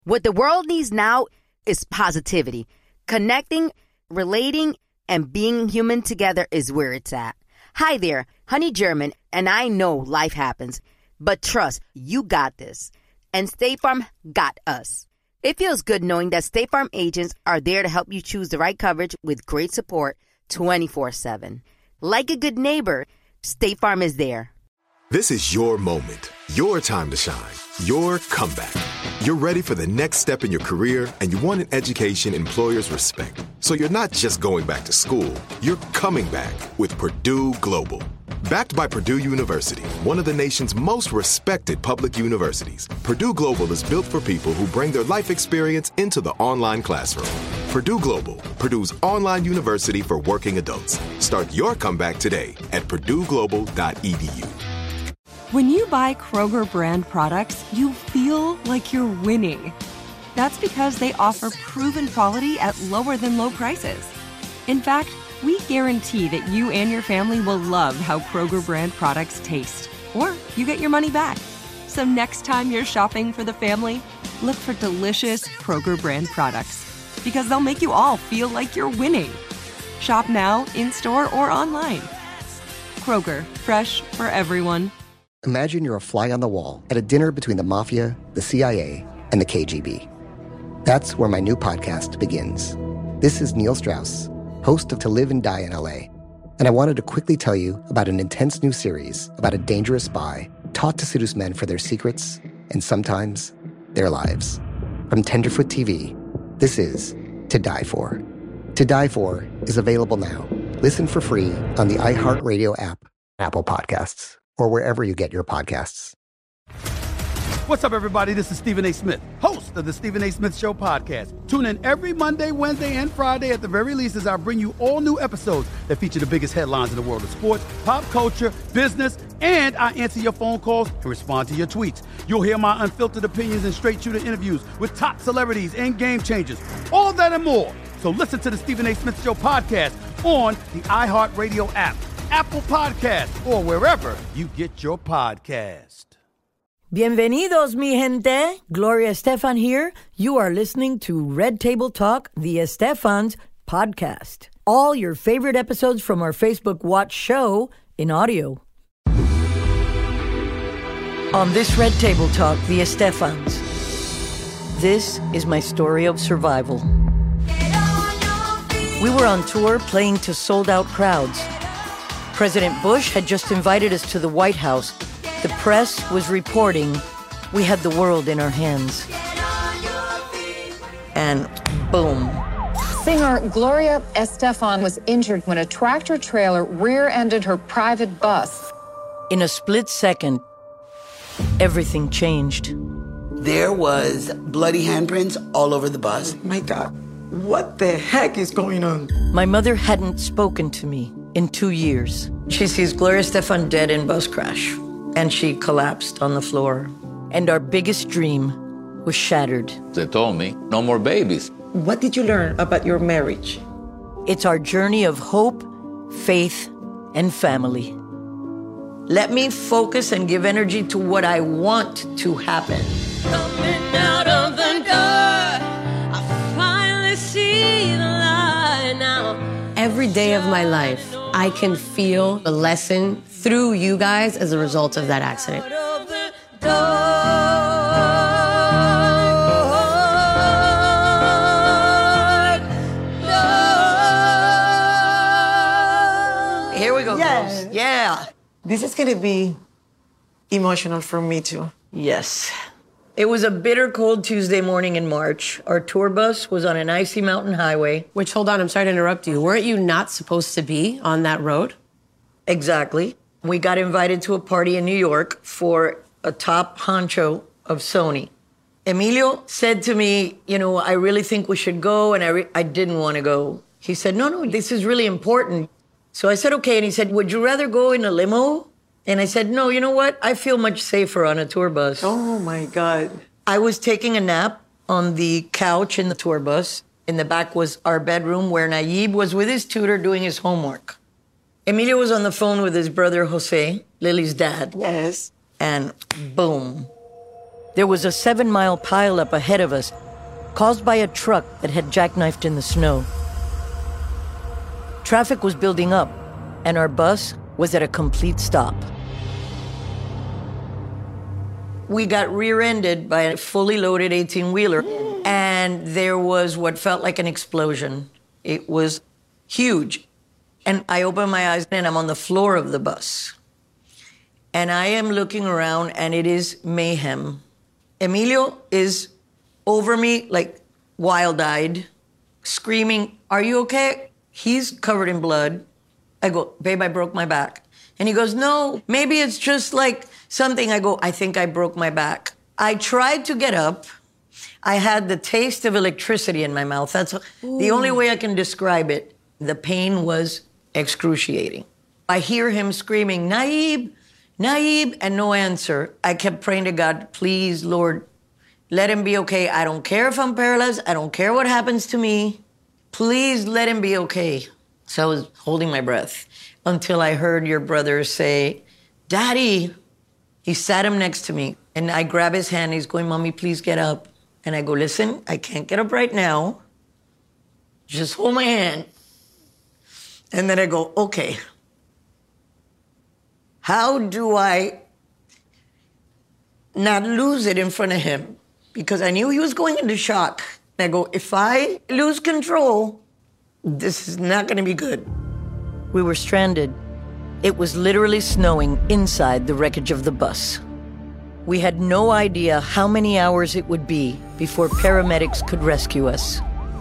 What the world needs now is positivity. Connecting, relating, and being human together is where it's at. Hi there, Honey German, and I know life happens, but trust, you got this. And State Farm got us. It feels good knowing that State Farm agents are there to help you choose the right coverage with great support 24/7. Like a good neighbor, State Farm is there. This is your moment, your time to shine, your comeback. You're ready for the next step in your career, and you want an education employers respect. So you're not just going back to school, you're coming back with Purdue Global. Backed by Purdue University, one of the nation's most respected public universities, Purdue Global is built for people who bring their life experience into the online classroom. Purdue Global, Purdue's online university for working adults. Start your comeback today at purdueglobal.edu. When you buy Kroger brand products, you feel like you're winning. That's because they offer proven quality at lower than low prices. In fact, we guarantee that you and your family will love how Kroger brand products taste, or you get your money back. So next time you're shopping for the family, look for delicious Kroger brand products, because they'll make you all feel like you're winning. Shop now, in-store, or online. Kroger, fresh for everyone. Imagine you're a fly on the wall at a dinner between the mafia, the CIA, and the KGB. That's where my new podcast begins. This is Neil Strauss, host of To Live and Die in LA, and I wanted to quickly tell you about an intense new series about a dangerous spy taught to seduce men for their secrets and sometimes their lives. From Tenderfoot TV, this is To Die For. To Die For is available now. Listen for free on the iHeartRadio app, Apple Podcasts, or wherever you get your podcasts. What's up, everybody? This is Stephen A. Smith, host of the Stephen A. Smith Show podcast. Tune in every Monday, Wednesday, and Friday at the very least as I bring you all new episodes that feature the biggest headlines in the world of sports, pop culture, business, and I answer your phone calls and respond to your tweets. You'll hear my unfiltered opinions and straight-shooter interviews with top celebrities and game changers. All that and more. So listen to the Stephen A. Smith Show podcast on the iHeartRadio app, Apple Podcasts, or wherever you get your podcast. Bienvenidos, mi gente. Gloria Estefan here. You are listening to Red Table Talk, the Estefans podcast. All your favorite episodes from our Facebook Watch show in audio. On this Red Table Talk, the Estefans, this is my story of survival. We were on tour playing to sold-out crowds. President Bush had just invited us to the White House. The press was reporting we had the world in our hands. And boom. Singer Gloria Estefan was injured when a tractor trailer rear-ended her private bus. In a split second, everything changed. There was bloody handprints all over the bus. My God, what the heck is going on? My mother hadn't spoken to me in 2 years. She sees Gloria Estefan dead in bus crash, and she collapsed on the floor. And our biggest dream was shattered. They told me, no more babies. What did you learn about your marriage? It's our journey of hope, faith, and family. Let me focus and give energy to what I want to happen. Coming out of the dark, I finally see the light now. Every day of my life, I can feel the lesson through you guys as a result of that accident. Here we go, girls. Yeah. This is going to be emotional for me, too. Yes. It was a bitter cold Tuesday morning in March. Our tour bus was on an icy mountain highway. Which, hold on, I'm sorry to interrupt you. Weren't you not supposed to be on that road? Exactly. We got invited to a party in New York for a top honcho of Sony. Emilio said to me, you know, I really think we should go, and I didn't want to go. He said, no, this is really important. So I said, okay, and he said, would you rather go in a limo? And I said, no, you know what? I feel much safer on a tour bus. Oh, my God. I was taking a nap on the couch in the tour bus. In the back was our bedroom where Nayib was with his tutor doing his homework. Emilio was on the phone with his brother, Jose, Lily's dad. Yes. And boom. There was a 7-mile pileup ahead of us, caused by a truck that had jackknifed in the snow. Traffic was building up, and our bus was at a complete stop. We got rear-ended by a fully loaded 18-wheeler, and there was what felt like an explosion. It was huge. And I open my eyes, and I'm on the floor of the bus. And I am looking around, and it is mayhem. Emilio is over me, like wild-eyed, screaming, "Are you okay?" He's covered in blood. I go, "Babe, I broke my back." And he goes, "No, maybe it's just like something." I go, "I think I broke my back." I tried to get up. I had the taste of electricity in my mouth. That's the only way I can describe it. The pain was excruciating. I hear him screaming, "Naib, Naib," and no answer. I kept praying to God, "Please, Lord, let him be okay. I don't care if I'm paralyzed. I don't care what happens to me. Please let him be okay." So I was holding my breath until I heard your brother say, "Daddy." He sat him next to me, and I grab his hand. He's going, "Mommy, please get up." And I go, "Listen, I can't get up right now. Just hold my hand." And then I go, "Okay. How do I not lose it in front of him?" Because I knew he was going into shock. And I go, "If I lose control, this is not going to be good." We were stranded. It was literally snowing inside the wreckage of the bus. We had no idea how many hours it would be before paramedics could rescue us.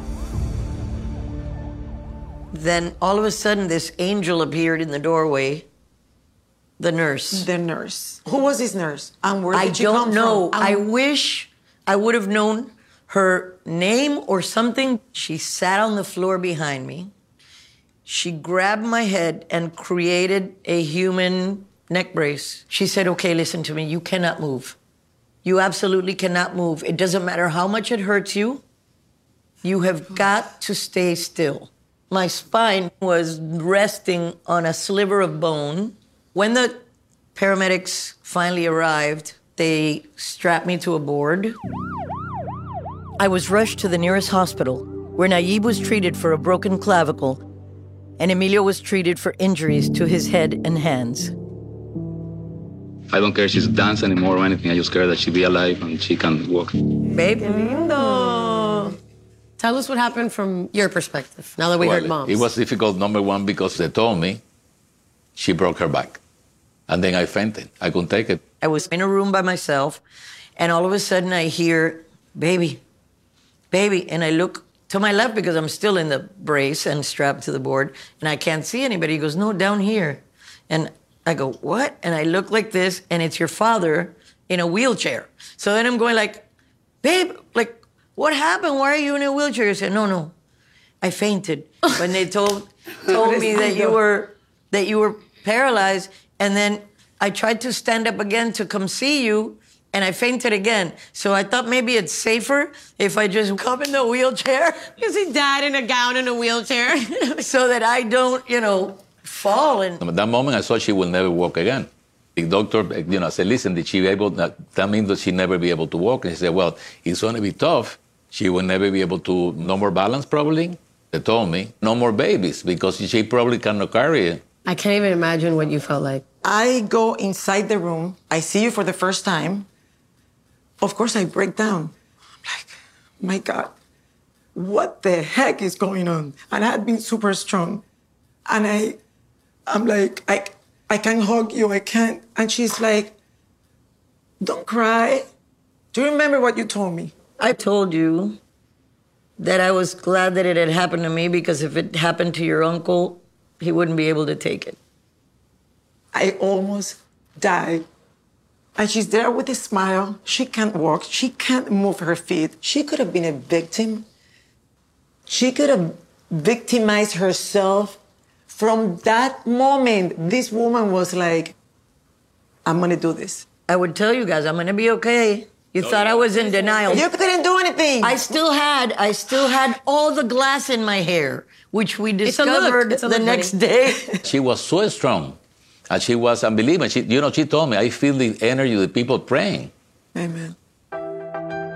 Then all of a sudden, this angel appeared in the doorway. The nurse. The nurse. Who was this nurse? And where did she come from? I don't know. I wish I would have known her name or something. She sat on the floor behind me. She grabbed my head and created a human neck brace. She said, "Okay, listen to me. You cannot move. You absolutely cannot move. It doesn't matter how much it hurts you. You have got to stay still." My spine was resting on a sliver of bone. When the paramedics finally arrived, they strapped me to a board. I was rushed to the nearest hospital, where Naib was treated for a broken clavicle, and Emilio was treated for injuries to his head and hands. I don't care if she's dance anymore or anything. I just care that she be alive and she can walk. Babe, lindo. Tell us what happened from your perspective, now that we heard Mom's. It was difficult, number one, because they told me she broke her back. And then I fainted. I couldn't take it. I was in a room by myself, and all of a sudden I hear, "Baby, baby." And I look to my left because I'm still in the brace and strapped to the board, and I can't see anybody. He goes, "No, down here." And I go, "What?" And I look like this, and it's your father in a wheelchair. So then I'm going like, "Babe, like, what happened? Why are you in a wheelchair?" He said, "No, I fainted." When they told me that you were paralyzed, and then I tried to stand up again to come see you, and I fainted again. So I thought maybe it's safer if I just come in the wheelchair. You see Dad in a gown in a wheelchair. So that I don't, fall. And at that moment, I thought she will never walk again. The doctor, said, "Listen, did she be able? That means that she never be able to walk." And he said, "Well, it's going to be tough. She will never be able to. No more balance, probably." They told me no more babies because she probably cannot carry it. I can't even imagine what you felt like. I go inside the room. I see you for the first time. Of course, I break down. I'm like, my God, what the heck is going on? And I had been super strong. And I'm like, I can't hug you, I can't. And she's like, "Don't cry. Do you remember what you told me?" I told you that I was glad that it had happened to me, because if it happened to your uncle, he wouldn't be able to take it. I almost died. And she's there with a smile. She can't walk. She can't move her feet. She could have been a victim. She could have victimized herself. From that moment, this woman was like, "I'm going to do this." I would tell you guys, I'm going to be okay. You thought I was in denial. You couldn't do anything. I still had all the glass in my hair, which we discovered the next day. She was so strong. And she was unbelievable. She told me, "I feel the energy of the people praying." Amen.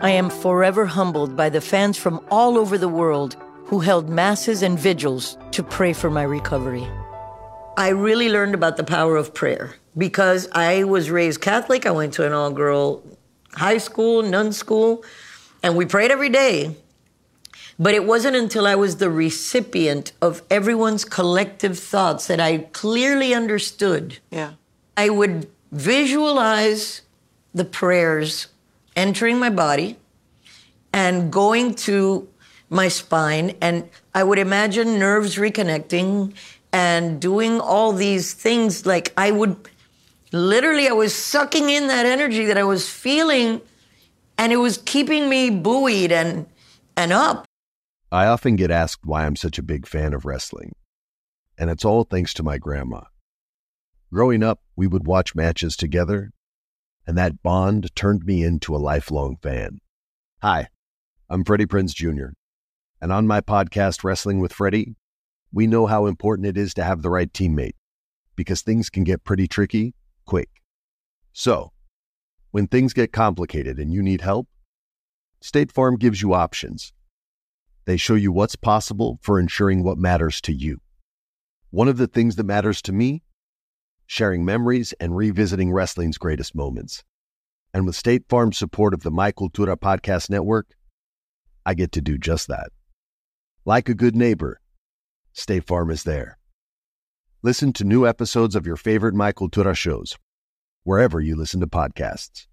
I am forever humbled by the fans from all over the world who held masses and vigils to pray for my recovery. I really learned about the power of prayer because I was raised Catholic. I went to an all-girl high school, nun school, and we prayed every day. But it wasn't until I was the recipient of everyone's collective thoughts that I clearly understood. Yeah. I would visualize the prayers entering my body and going to my spine, and I would imagine nerves reconnecting and doing all these things. Like I was sucking in that energy that I was feeling, and it was keeping me buoyed and up. I often get asked why I'm such a big fan of wrestling, and it's all thanks to my grandma. Growing up, we would watch matches together, and that bond turned me into a lifelong fan. Hi, I'm Freddie Prinze Jr., and on my podcast, Wrestling with Freddie, we know how important it is to have the right teammate, because things can get pretty tricky quick. So, when things get complicated and you need help, State Farm gives you options. They show you what's possible for ensuring what matters to you. One of the things that matters to me, sharing memories and revisiting wrestling's greatest moments. And with State Farm's support of the My Cultura Podcast Network, I get to do just that. Like a good neighbor, State Farm is there. Listen to new episodes of your favorite My Cultura shows, wherever you listen to podcasts.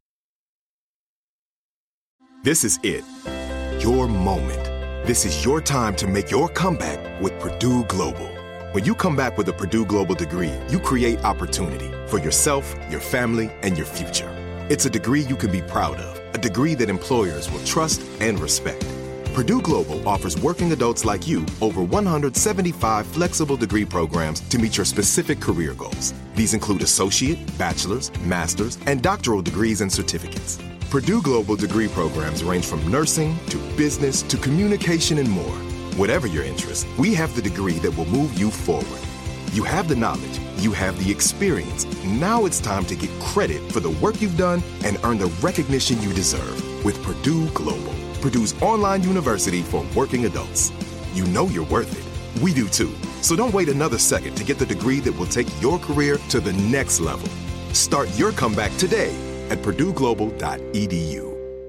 This is it. Your moment. This is your time to make your comeback with Purdue Global. When you come back with a Purdue Global degree, you create opportunity for yourself, your family, and your future. It's a degree you can be proud of, a degree that employers will trust and respect. Purdue Global offers working adults like you over 175 flexible degree programs to meet your specific career goals. These include associate, bachelor's, master's, and doctoral degrees and certificates. Purdue Global degree programs range from nursing to business to communication and more. Whatever your interest, we have the degree that will move you forward. You have the knowledge, you have the experience. Now it's time to get credit for the work you've done and earn the recognition you deserve with Purdue Global, Purdue's online university for working adults. You know you're worth it. We do too. So don't wait another second to get the degree that will take your career to the next level. Start your comeback today at purdueglobal.edu.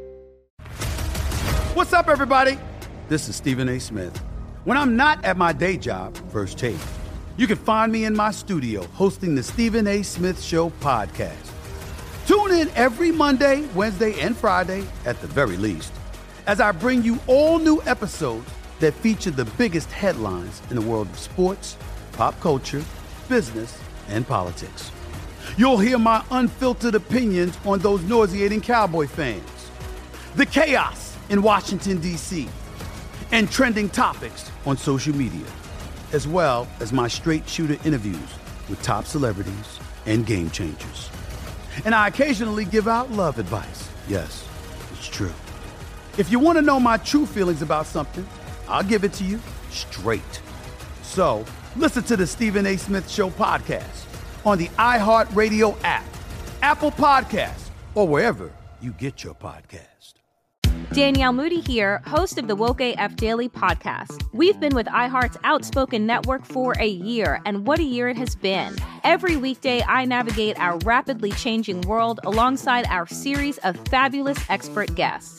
What's up, everybody? This is Stephen A. Smith. When I'm not at my day job, First Take, you can find me in my studio hosting the Stephen A. Smith Show podcast. Tune in every Monday, Wednesday, and Friday, at the very least, as I bring you all new episodes that feature the biggest headlines in the world of sports, pop culture, business, and politics. You'll hear my unfiltered opinions on those nauseating Cowboy fans, the chaos in Washington, D.C., and trending topics on social media, as well as my straight shooter interviews with top celebrities and game changers. And I occasionally give out love advice. Yes, it's true. If you want to know my true feelings about something, I'll give it to you straight. So listen to the Stephen A. Smith Show podcast on the iHeartRadio app, Apple Podcasts, or wherever you get your podcast. Danielle Moody here, host of the Woke AF Daily podcast. We've been with iHeart's Outspoken Network for a year, and what a year it has been. Every weekday, I navigate our rapidly changing world alongside our series of fabulous expert guests.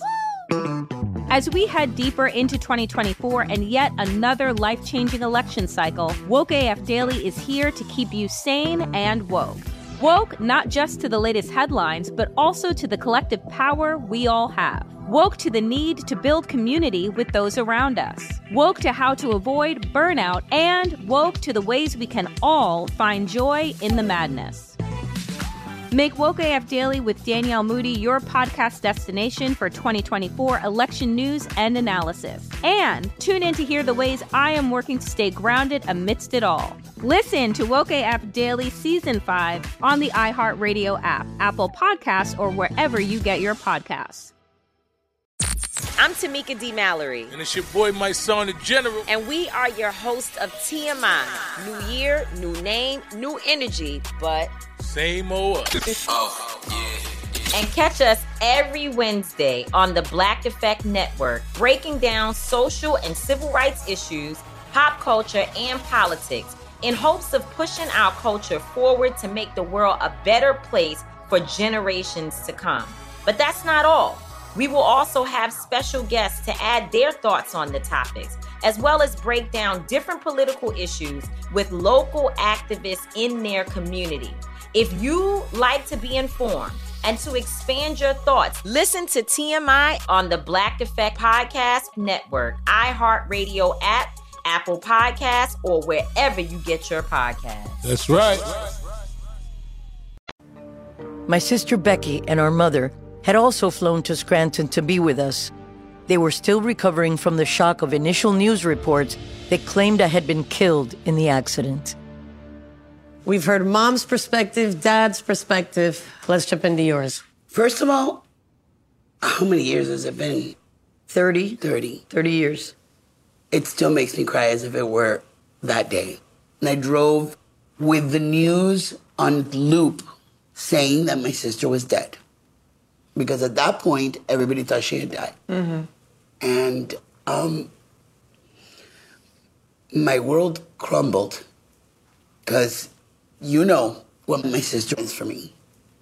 As we head deeper into 2024 and yet another life-changing election cycle, Woke AF Daily is here to keep you sane and woke. Woke not just to the latest headlines, but also to the collective power we all have. Woke to the need to build community with those around us. Woke to how to avoid burnout, and woke to the ways we can all find joy in the madness. Make Woke AF Daily with Danielle Moody your podcast destination for 2024 election news and analysis. And tune in to hear the ways I am working to stay grounded amidst it all. Listen to Woke AF Daily Season 5 on the iHeartRadio app, Apple Podcasts, or wherever you get your podcasts. I'm Tamika D. Mallory. And it's your boy, my son, the General. And we are your hosts of TMI. New year, new name, new energy, but... same old us. Oh, yeah. And catch us every Wednesday on the Black Effect Network, breaking down social and civil rights issues, pop culture, and politics in hopes of pushing our culture forward to make the world a better place for generations to come. But that's not all. We will also have special guests to add their thoughts on the topics, as well as break down different political issues with local activists in their community. If you like to be informed and to expand your thoughts, listen to TMI on the Black Effect Podcast Network, iHeartRadio app, Apple Podcasts, or wherever you get your podcasts. That's right. My sister Becky and our mother had also flown to Scranton to be with us. They were still recovering from the shock of initial news reports that claimed I had been killed in the accident. We've heard mom's perspective, dad's perspective. Let's jump into yours. First of all, how many years has it been? 30. 30. 30 years. It still makes me cry as if it were that day. And I drove with the news on loop saying that my sister was dead. Because at that point, everybody thought she had died. Mm-hmm. And my world crumbled because you know what my sister is for me.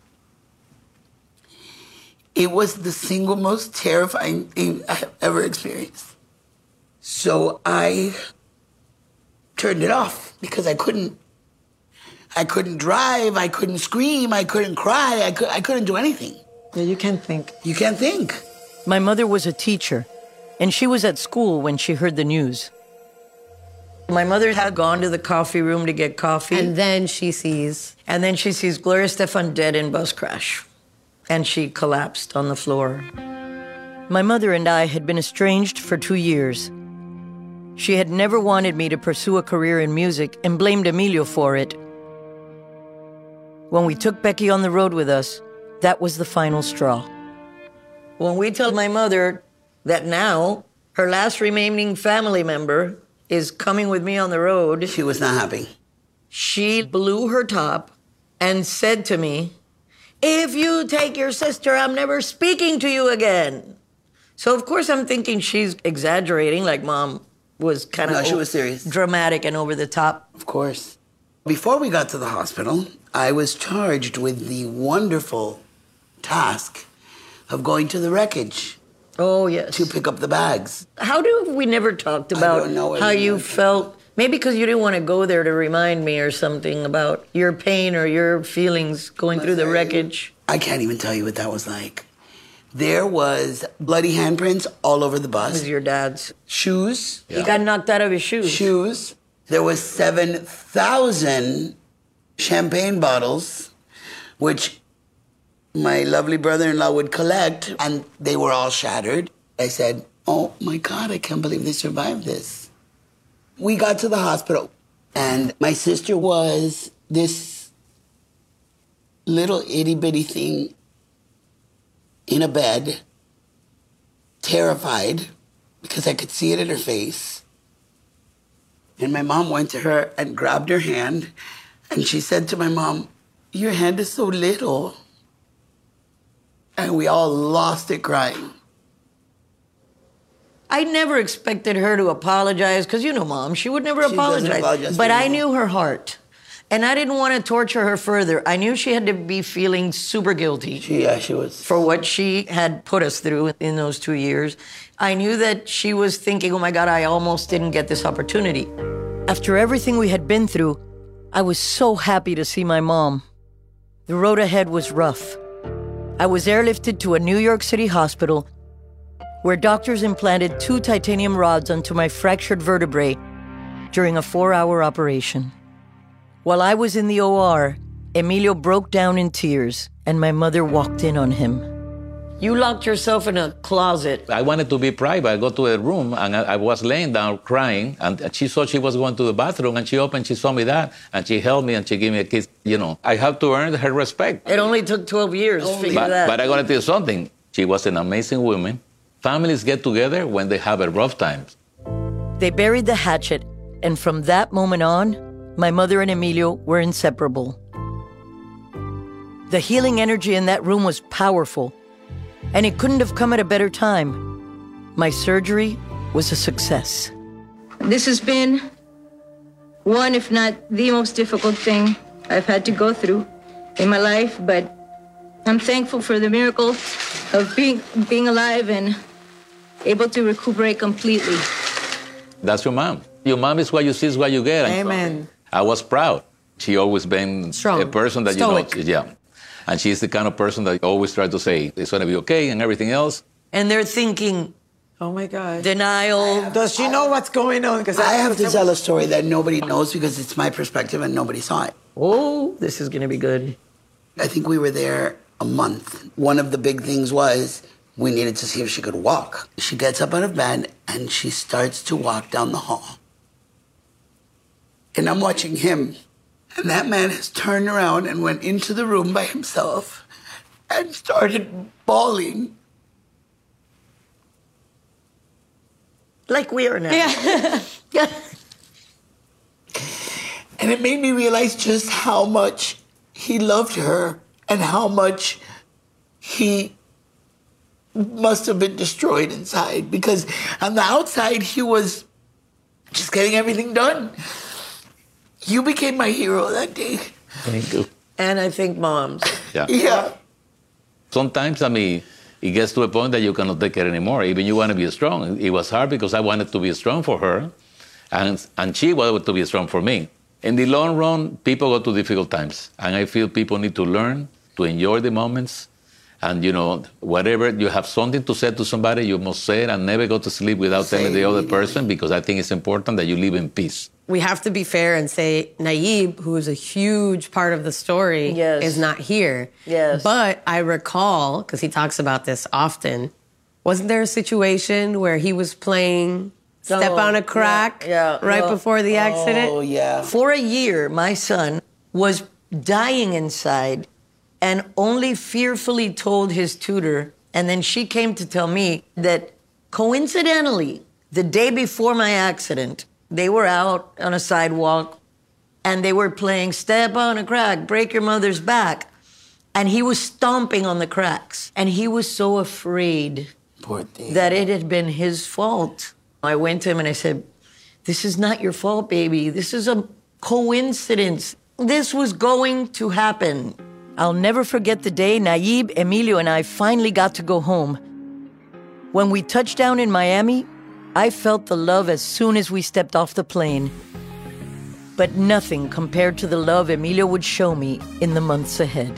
It was the single most terrifying thing I have ever experienced. So I turned it off because I couldn't drive, I couldn't scream, I couldn't cry, I couldn't do anything. Yeah, you can't think. You can't think. My mother was a teacher, and she was at school when she heard the news. My mother had gone to the coffee room to get coffee. And then she sees Gloria Estefan dead in bus crash. And she collapsed on the floor. My mother and I had been estranged for 2 years. She had never wanted me to pursue a career in music and blamed Emilio for it. When we took Becky on the road with us, that was the final straw. When we told my mother that now her last remaining family member is coming with me on the road, she was not happy. She blew her top and said to me, "If you take your sister, I'm never speaking to you again." So of course I'm thinking she's exaggerating, like Mom was kind of No, she was serious. Dramatic and over the top. Of course. Before we got to the hospital, I was charged with the wonderful task of going to the wreckage. Oh, yes. To pick up the bags. How do we never talked about how you felt? Maybe because you didn't want to go there to remind me or something about your pain or your feelings going through the wreckage. I can't even tell you what that was like. There was bloody handprints all over the bus. It was your dad's. Shoes. He got knocked out of his shoes. Shoes. There was 7,000 champagne bottles, which my lovely brother-in-law would collect, and they were all shattered. I said, "Oh my God, I can't believe they survived this." We got to the hospital, and my sister was this little itty-bitty thing in a bed, terrified, because I could see it in her face. And my mom went to her and grabbed her hand, and she said to my mom, "Your hand is so little." And we all lost it crying. I never expected her to apologize, because you know Mom, she would never apologize. But I knew her heart. And I didn't want to torture her further. I knew she had to be feeling super guilty. She was. For what she had put us through in those 2 years. I knew that she was thinking, oh my God, I almost didn't get this opportunity. After everything we had been through, I was so happy to see my mom. The road ahead was rough. I was airlifted to a New York City hospital where doctors implanted 2 titanium rods onto my fractured vertebrae during a 4-hour operation. While I was in the OR, Emilio broke down in tears, and my mother walked in on him. You locked yourself in a closet. I wanted to be private. I go to a room, and I was laying down crying, and she thought she was going to the bathroom, and she opened, she saw me that, and she held me, and she gave me a kiss. You know, I have to earn her respect. It only took 12 years to figure that. But I got to tell you something. She was an amazing woman. Families get together when they have a rough time. They buried the hatchet, and from that moment on, my mother and Emilio were inseparable. The healing energy in that room was powerful, and it couldn't have come at a better time. My surgery was a success. This has been one, if not the most difficult thing I've had to go through in my life, but I'm thankful for the miracle of being alive and able to recuperate completely. That's your mom. Your mom is what you see is what you get. Amen. I was proud. She always been Strong. a person that Stoic. yeah. And she's the kind of person that always tries to say it's going to be okay and everything else. And they're thinking, oh my God, denial. Does she know what's going on? Because I have to tell a story that nobody knows because it's my perspective and nobody saw it. Oh, this is going to be good. I think we were there a month. One of the big things was we needed to see if she could walk. She gets up out of bed and she starts to walk down the hall. And I'm watching him. And that man has turned around and went into the room by himself and started bawling. Like we are now. Yeah. And it made me realize just how much he loved her and how much he must have been destroyed inside. Because on the outside, he was just getting everything done. You became my hero that day. Thank you. And I think moms. Yeah. Yeah. Sometimes, I mean, it gets to a point that you cannot take it anymore. Even you want to be strong. It was hard because I wanted to be strong for her, and she wanted to be strong for me. In the long run, people go through difficult times, and I feel people need to learn to enjoy the moments. And, you know, whatever, you have something to say to somebody, you must say it and never go to sleep without telling the other person, because I think it's important that you live in peace. We have to be fair and say Naib, who is a huge part of the story, is not here. Yes. But I recall, because he talks about this often, wasn't there a situation where he was playing Step on a Crack right before the accident? Oh, yeah. For a year, my son was dying inside and only fearfully told his tutor. And then she came to tell me that coincidentally, the day before my accident, they were out on a sidewalk and they were playing Step on a Crack, Break Your Mother's Back. And he was stomping on the cracks. And he was so afraid Poor thing. that it had been his fault. I went to him and I said, this is not your fault, baby. This is a coincidence. This was going to happen. I'll never forget the day Naib, Emilio, and I finally got to go home. When we touched down in Miami, I felt the love as soon as we stepped off the plane. But nothing compared to the love Emilio would show me in the months ahead.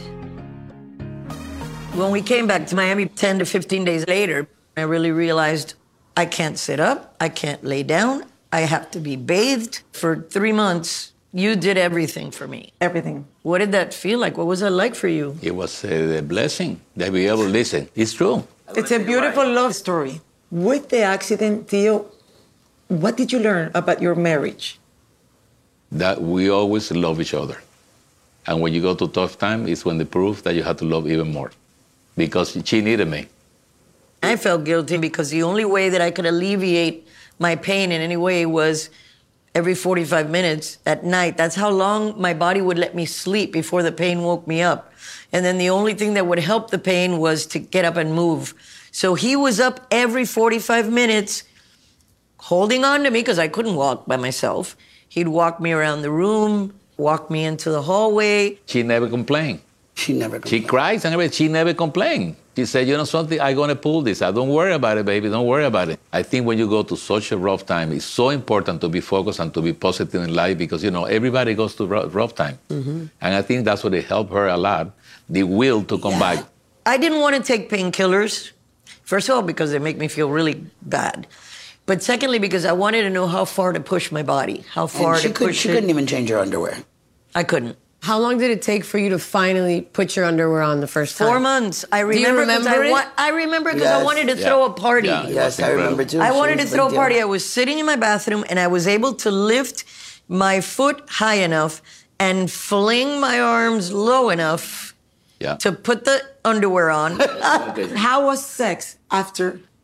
When we came back to Miami 10 to 15 days later, I really realized I can't sit up, I can't lay down, I have to be bathed. For 3 months, you did everything for me. Everything. What did that feel like? What was that like for you? It was a blessing that we able to listen. It's true. It's a beautiful love story. With the accident, Theo, what did you learn about your marriage? That we always love each other. And when you go to tough time, it's when they prove that you have to love even more. Because she needed me. I felt guilty because the only way that I could alleviate my pain in any way was every 45 minutes at night. That's how long my body would let me sleep before the pain woke me up. And then the only thing that would help the pain was to get up and move. So he was up every 45 minutes holding on to me because I couldn't walk by myself. He'd walk me around the room, walk me into the hallway. She never complained. She never complained. She cries and everything. She never complained. She said, you know something, I'm going to pull this. Don't worry about it, baby. Don't worry about it. I think when you go to such a rough time, it's so important to be focused and to be positive in life because, you know, everybody goes to rough time. Mm-hmm. And I think that's what it helped her a lot, the will to come back. I didn't want to take painkillers. First of all, because they make me feel really bad. But secondly, because I wanted to know how far to push my body, how far to push She couldn't even change her underwear. I couldn't. How long did it take for you to finally put your underwear on the first time? 4 months. I remember. Do you remember it? I remember because I wanted to throw a party. Yeah, Yes, I remember too. I She wanted to was throw a like, party. I was sitting in my bathroom and I was able to lift my foot high enough and fling my arms low enough to put the underwear on. How was sex after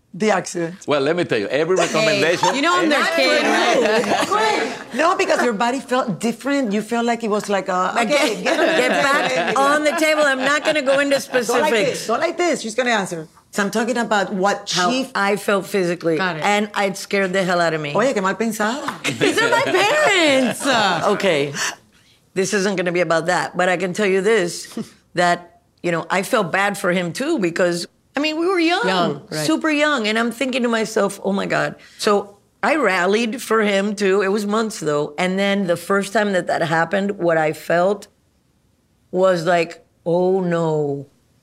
the accident. Well, let me tell you, every recommendation. You know I'm their kid, right? No, because your body felt different. You felt like it was like okay, Get back on the table. I'm not going to go into specifics. Go like this. She's going to answer. So I'm talking about how I felt physically. Got it. And it scared the hell out of me. Oye, qué mal pensada. These are my parents. Okay. This isn't going to be about that. But I can tell you this, that, I felt bad for him too because, we were young right. Super young. And I'm thinking to myself, oh my God. So I rallied for him too. It was months though. And then the first time that happened, what I felt was like, oh no.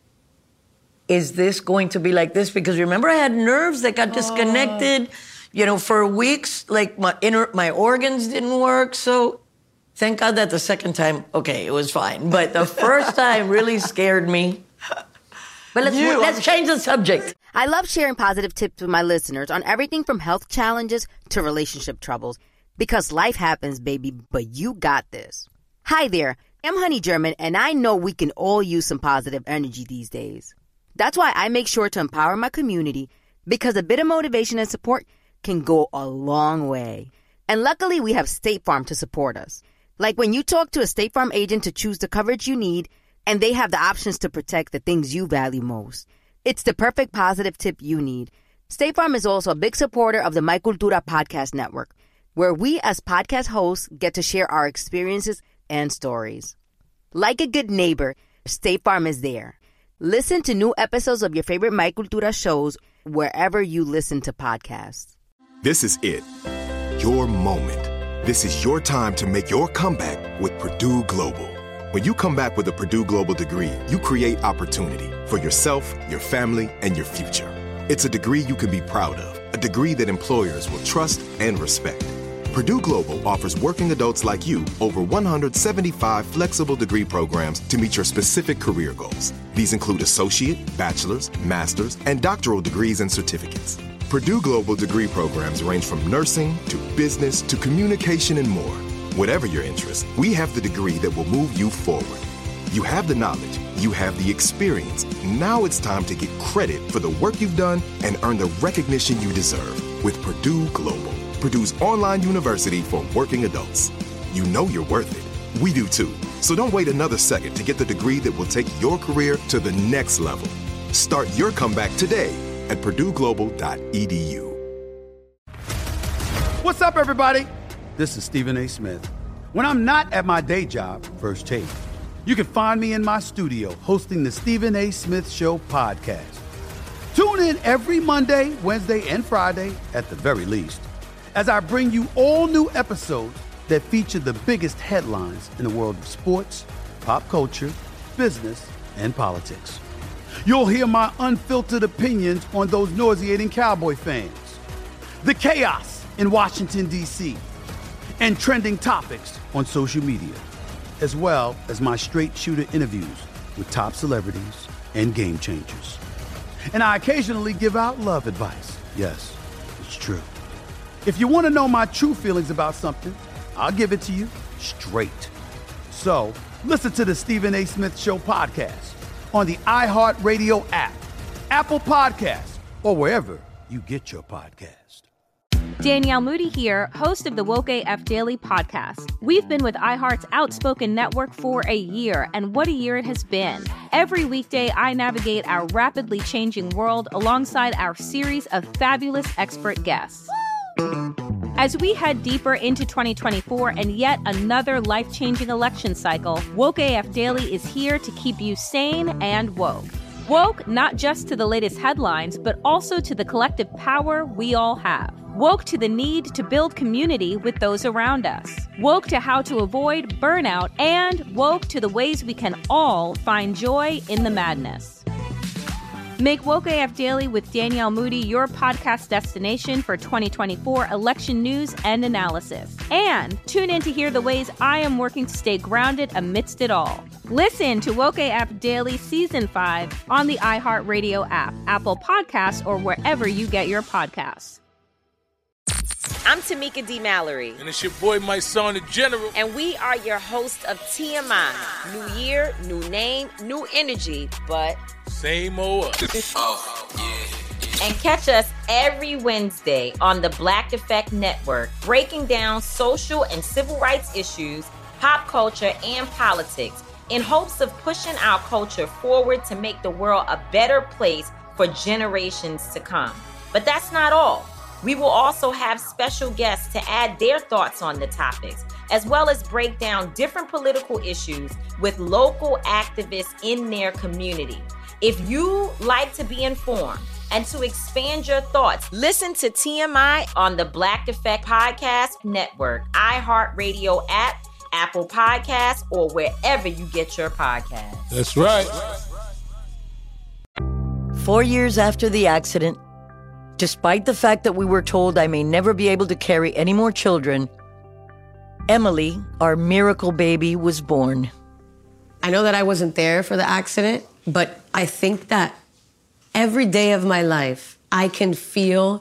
Is this going to be like this? Because remember, I had nerves that got disconnected, for weeks. Like my organs didn't work. So thank God that the second time, okay, it was fine. But the first time really scared me. But let's change the subject. I love sharing positive tips with my listeners on everything from health challenges to relationship troubles. Because life happens, baby, but you got this. Hi there, I'm Honey German, and I know we can all use some positive energy these days. That's why I make sure to empower my community, because a bit of motivation and support can go a long way. And luckily, we have State Farm to support us. Like when you talk to a State Farm agent to choose the coverage you need, and they have the options to protect the things you value most. It's the perfect positive tip you need. State Farm is also a big supporter of the My Cultura podcast network, where we as podcast hosts get to share our experiences and stories. Like a good neighbor, State Farm is there. Listen to new episodes of your favorite My Cultura shows wherever you listen to podcasts. This is it. Your moment. This is your time to make your comeback with Purdue Global. When you come back with a Purdue Global degree, you create opportunity for yourself, your family, and your future. It's a degree you can be proud of, a degree that employers will trust and respect. Purdue Global offers working adults like you over 175 flexible degree programs to meet your specific career goals. These include associate, bachelor's, master's, and doctoral degrees and certificates. Purdue Global degree programs range from nursing to business to communication and more. Whatever your interest, we have the degree that will move you forward. You have the knowledge, you have the experience. Now it's time to get credit for the work you've done and earn the recognition you deserve with Purdue Global, Purdue's online university for working adults. You know you're worth it. We do too. So don't wait another second to get the degree that will take your career to the next level. Start your comeback today at purdueglobal.edu. What's up, everybody? This is Stephen A. Smith. When I'm not at my day job, First Take, you can find me in my studio hosting the Stephen A. Smith Show podcast. Tune in every Monday, Wednesday, and Friday, at the very least, as I bring you all new episodes that feature the biggest headlines in the world of sports, pop culture, business, and politics. You'll hear my unfiltered opinions on those nauseating Cowboy fans, the chaos in Washington, D.C., and trending topics on social media, as well as my straight shooter interviews with top celebrities and game changers. And I occasionally give out love advice. Yes, it's true. If you want to know my true feelings about something, I'll give it to you straight. So listen to the Stephen A. Smith Show podcast on the iHeartRadio app, Apple Podcasts, or wherever you get your podcast. Danielle Moody here, host of the Woke AF Daily podcast. We've been with iHeart's Outspoken Network for a year, and what a year it has been. Every weekday, I navigate our rapidly changing world alongside our series of fabulous expert guests. As we head deeper into 2024 and yet another life-changing election cycle, Woke AF Daily is here to keep you sane and woke. Woke not just to the latest headlines, but also to the collective power we all have. Woke to the need to build community with those around us. Woke to how to avoid burnout, and woke to the ways we can all find joy in the madness. Make Woke AF Daily with Danielle Moody your podcast destination for 2024 election news and analysis. And tune in to hear the ways I am working to stay grounded amidst it all. Listen to Woke AF Daily Season 5 on the iHeartRadio app, Apple Podcasts, or wherever you get your podcasts. I'm Tamika D. Mallory. And it's your boy, my son, the General. And we are your hosts of TMI. New year, new name, new energy, but... same old. Oh, yeah. And catch us every Wednesday on the Black Effect Network, breaking down social and civil rights issues, pop culture, and politics in hopes of pushing our culture forward to make the world a better place for generations to come. But that's not all. We will also have special guests to add their thoughts on the topics, as well as break down different political issues with local activists in their community. If you like to be informed and to expand your thoughts, listen to TMI on the Black Effect Podcast Network, iHeartRadio app, Apple Podcasts, or wherever you get your podcasts. That's right. 4 years after the accident, despite the fact that we were told I may never be able to carry any more children, Emily, our miracle baby, was born. I know that I wasn't there for the accident, but I think that every day of my life, I can feel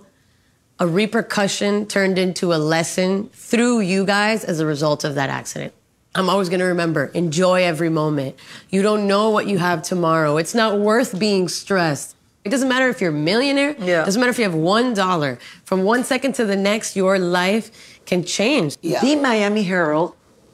a repercussion turned into a lesson through you guys as a result of that accident. I'm always going to remember, enjoy every moment. You don't know what you have tomorrow. It's not worth being stressed. It doesn't matter if you're a millionaire. Yeah. It doesn't matter if you have $1. From 1 second to the next, your life can change. Yeah. The Miami Herald,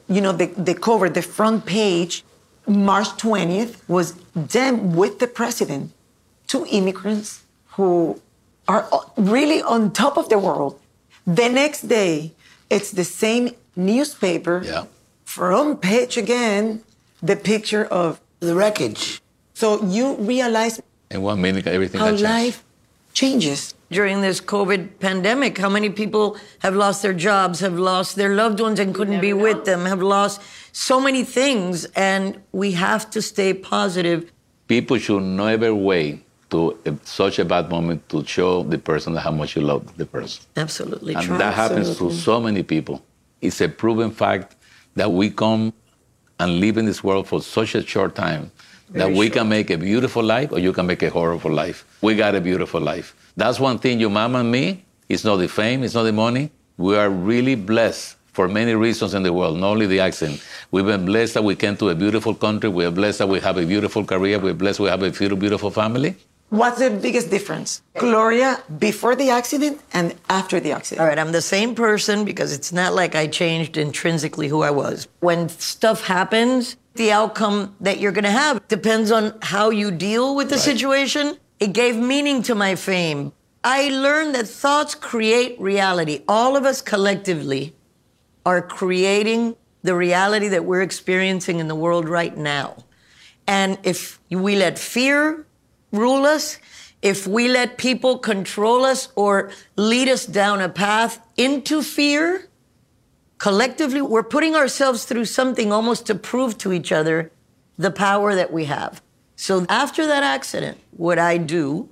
the cover, the front page, March 20th, was them with the president. 2 immigrants who are really on top of the world. The next day, it's the same newspaper, front page again, the picture of the wreckage. So you realize in 1 minute, everything how had changed. life changes. During this COVID pandemic, how many people have lost their jobs, have lost their loved ones and couldn't be with them, have lost so many things, and we have to stay positive. People should never wait to such a bad moment to show the person how much you love the person. Absolutely and true. that happens to so many people. It's a proven fact that we come and live in this world for such a short time that we can make a beautiful life or you can make a horrible life. We got a beautiful life. That's one thing, your mom and me, it's not the fame, it's not the money. We are really blessed for many reasons in the world, not only the accident. We've been blessed that we came to a beautiful country. We are blessed that we have a beautiful career. We're blessed we have a beautiful family. What's the biggest difference? Gloria, before the accident and after the accident? All right, I'm the same person because it's not like I changed intrinsically who I was. When stuff happens, the outcome that you're going to have depends on how you deal with the situation. It gave meaning to my fame. I learned that thoughts create reality. All of us collectively are creating the reality that we're experiencing in the world right now. And if we let fear rule us, if we let people control us or lead us down a path into fear, collectively, we're putting ourselves through something almost to prove to each other the power that we have. So after that accident, what I do,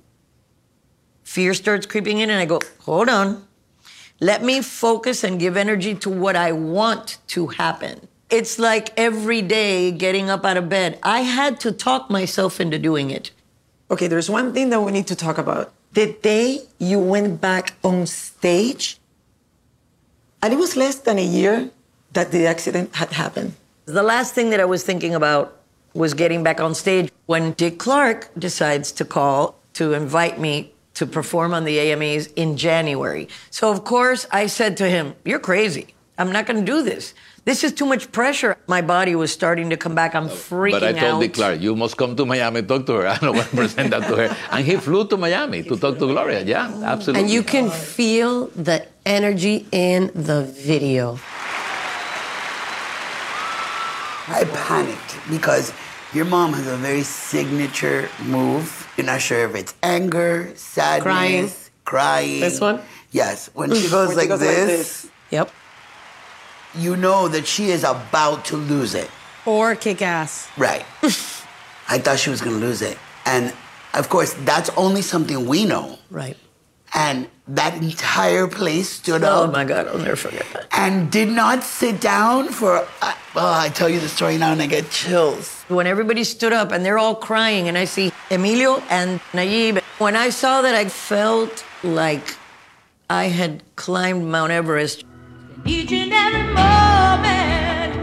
fear starts creeping in and I go, hold on. Let me focus and give energy to what I want to happen. It's like every day getting up out of bed. I had to talk myself into doing it. Okay, there's one thing that we need to talk about. The day you went back on stage, and it was less than a year that the accident had happened. The last thing that I was thinking about was getting back on stage when Dick Clark decides to call to invite me to perform on the AMAs in January. So, of course, I said to him, you're crazy. I'm not going to do this. This is too much pressure. My body was starting to come back. I'm freaking out. But I told Dick Clark, you must come to Miami, talk to her. I don't want to present that to her. And he flew to Miami to talk to Gloria. Yeah, absolutely. And you can feel the energy in the video. I panicked because your mom has a very signature move. You're not sure if it's anger, sadness, crying. This one? Yes. When she goes, like this. Yep. You know that she is about to lose it. Or kick ass. Right. I thought she was going to lose it. And, of course, that's only something we know. Right. And that entire place stood up. Oh, my God, I'll never forget that. And did not sit down for... I tell you the story now and I get chills. When everybody stood up and they're all crying and I see Emilio and Nayib, when I saw that, I felt like I had climbed Mount Everest. Each and every moment,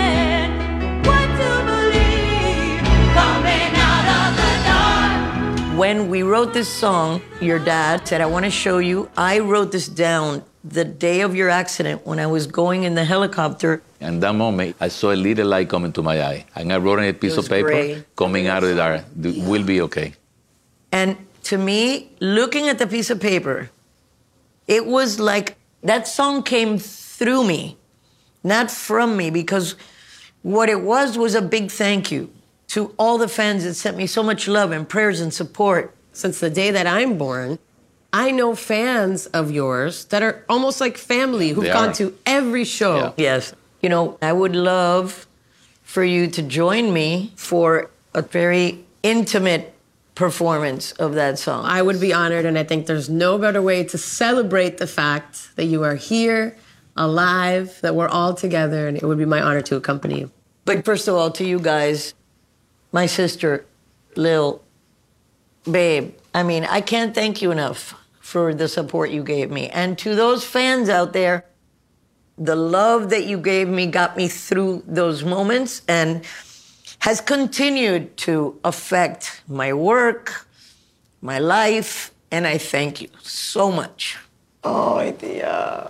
searching what to believe, coming out of the dark. When we wrote this song, your dad said, I want to show you. I wrote this down the day of your accident when I was going in the helicopter. And that moment, I saw a little light coming to my eye. And I wrote on a piece of paper, gray. coming out of the dark, we'll be okay. And to me, looking at the piece of paper, it was like that song came through me, not from me, because what it was a big thank you to all the fans that sent me so much love and prayers and support. Since the day that I'm born, I know fans of yours that are almost like family who've gone to every show. Yeah. Yes. You know, I would love for you to join me for a very intimate performance of that song. I would be honored, and I think there's no better way to celebrate the fact that you are here, alive, that we're all together, and it would be my honor to accompany you. But first of all, to you guys, my sister, Lil, babe, I mean, I can't thank you enough for the support you gave me. And to those fans out there, the love that you gave me got me through those moments and has continued to affect my work, my life, and I thank you so much. Oh, tía.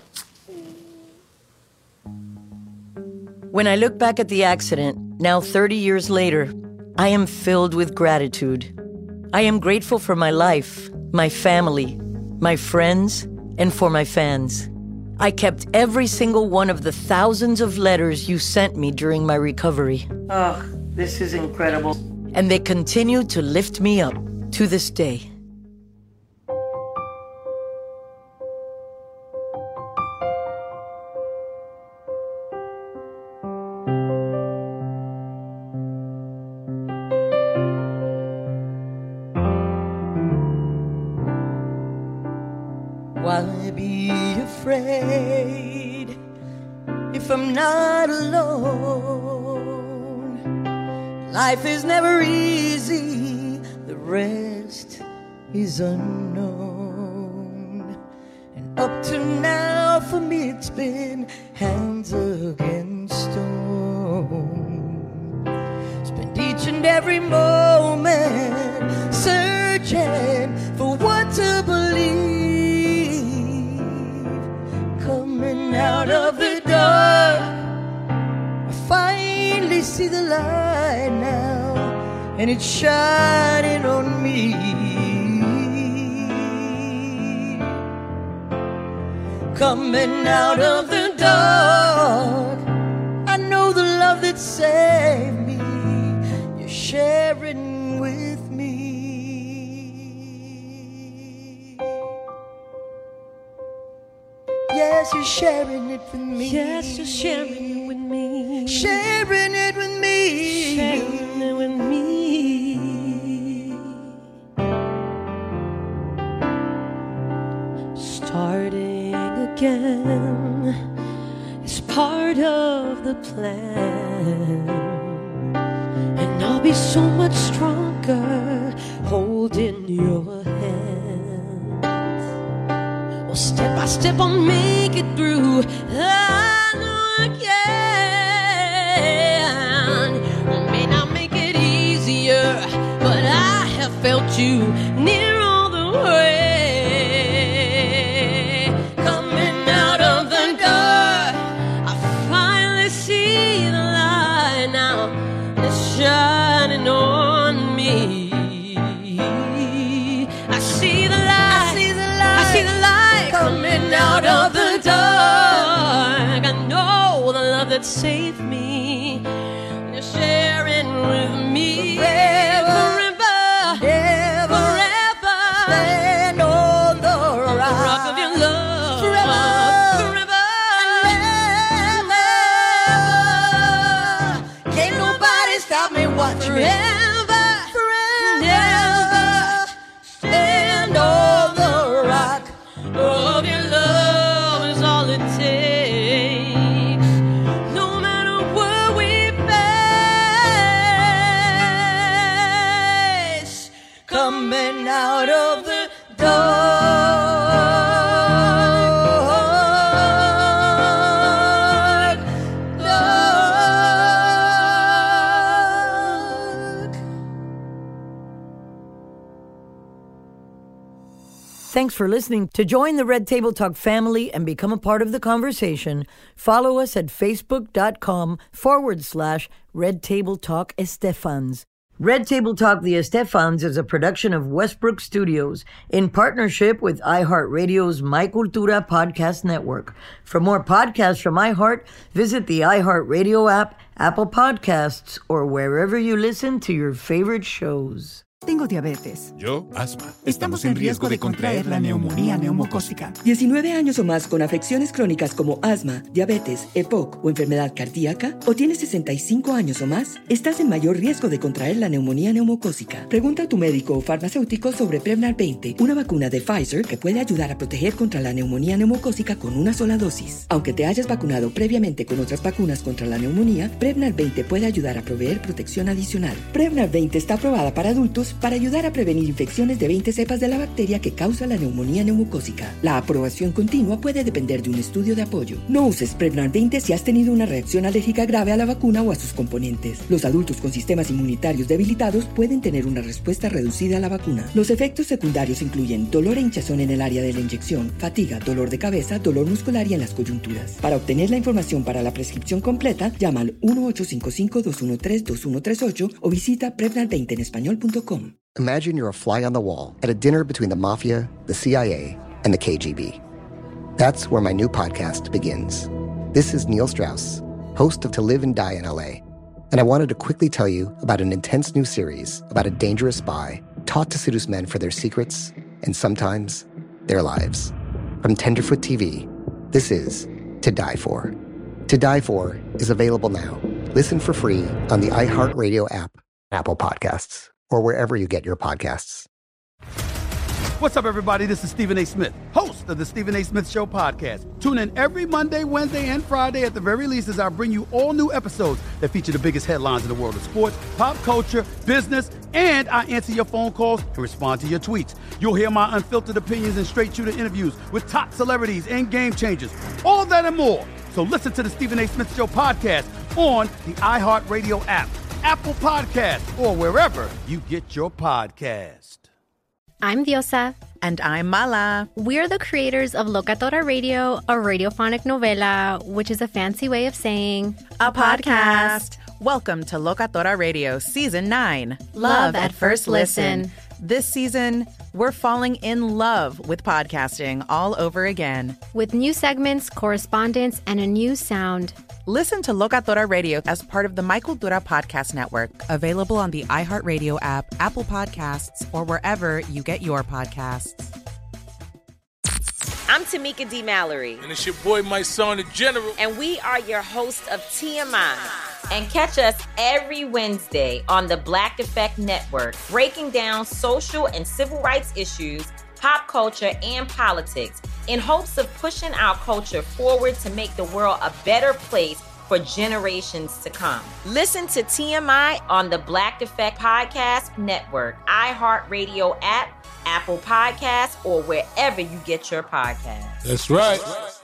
When I look back at the accident, now 30 years later, I am filled with gratitude. I am grateful for my life, my family, my friends, and for my fans. I kept every single one of the thousands of letters you sent me during my recovery. Oh, this is incredible. And they continue to lift me up to this day. Why be afraid if I'm not alone? Life is never easy, the rest is unknown. And up to now for me it's been hands against stone. Spend each and every moment searching for what to believe. Coming out of the dark, I finally see the light now, and it's shining on me. Coming out of the dark, I know the love that saved me, you're sharing with me. Yes, you're sharing it with me. Yes, you're sharing it with me. Sharing it with me. Sharing it with me. Starting again is part of the plan, and I'll be so much stronger holding your hand. Well, step by step I'll make it through. I know I can. It may not make it easier, but I have felt you near all the way. Coming out of the dark, I finally see the light now. It's shining on me. I see the light. I see the light. I see the light coming out of the dark. I know the love that saved me. You're sharing with me forever, forever. Stand on the Rock of your love, forever, forever, forever. Can't nobody stop me, watch me. forever, Forever. Stand on the rock of your love is all it takes. No matter what we face, coming out of the dark. Dark. Thanks for listening. To join the Red Table Talk family and become a part of the conversation, follow us at facebook.com/Red Table Talk Estefans. Red Table Talk The Estefans is a production of Westbrook Studios in partnership with iHeartRadio's My Cultura podcast network. For more podcasts from iHeart, visit the iHeartRadio app, Apple Podcasts, or wherever you listen to your favorite shows. Tengo diabetes. Yo, asma. Estamos en riesgo de contraer la neumonía neumocócica. 19 años o más con afecciones crónicas como asma, diabetes, EPOC o enfermedad cardíaca, o tienes 65 años o más, estás en mayor riesgo de contraer la neumonía neumocócica. Pregunta a tu médico o farmacéutico sobre Prevnar 20, una vacuna de Pfizer que puede ayudar a proteger contra la neumonía neumocócica con una sola dosis. Aunque te hayas vacunado previamente con otras vacunas contra la neumonía, Prevnar 20 puede ayudar a proveer protección adicional. Prevnar 20 está aprobada para adultos para ayudar a prevenir infecciones de 20 cepas de la bacteria que causa la neumonía neumocócica. La aprobación continua puede depender de un estudio de apoyo. No uses Prevnar 20 si has tenido una reacción alérgica grave a la vacuna o a sus componentes. Los adultos con sistemas inmunitarios debilitados pueden tener una respuesta reducida a la vacuna. Los efectos secundarios incluyen dolor e hinchazón en el área de la inyección, fatiga, dolor de cabeza, dolor muscular y en las coyunturas. Para obtener la información para la prescripción completa, llama al 1-855-213-2138 o visita Prevnar20enespañol.com. Imagine you're a fly on the wall at a dinner between the mafia, the CIA, and the KGB. That's where my new podcast begins. This is Neil Strauss, host of To Live and Die in LA, and I wanted to quickly tell you about an intense new series about a dangerous spy taught to seduce men for their secrets and sometimes their lives. From Tenderfoot TV, this is To Die For. To Die For is available now. Listen for free on the iHeartRadio app, Apple Podcasts, or wherever you get your podcasts. What's up, everybody? This is Stephen A. Smith, host of the Stephen A. Smith Show podcast. Tune in every Monday, Wednesday, and Friday at the very least as I bring you all new episodes that feature the biggest headlines in the world of sports, pop culture, business, and I answer your phone calls and respond to your tweets. You'll hear my unfiltered opinions and straight-shooter interviews with top celebrities and game changers. All that and more. So listen to the Stephen A. Smith Show podcast on the iHeartRadio app, Apple Podcasts, or wherever you get your podcast. I'm Diosa. And I'm Mala. We're the creators of Locatora Radio, a radiophonic novela, which is a fancy way of saying a podcast. Welcome to Locatora Radio Season 9. Love at First Listen. This season, we're falling in love with podcasting all over again. With new segments, correspondence, and a new sound. Listen to Locatora Radio as part of the My Cultura podcast network. Available on the iHeartRadio app, Apple Podcasts, or wherever you get your podcasts. I'm Tamika D. Mallory. And it's your boy, my son, the General. And we are your hosts of TMI. And catch us every Wednesday on the Black Effect Network, breaking down social and civil rights issues, pop culture, and politics in hopes of pushing our culture forward to make the world a better place for generations to come. Listen to TMI on the Black Effect Podcast Network, iHeartRadio app, Apple Podcasts, or wherever you get your podcasts. That's right.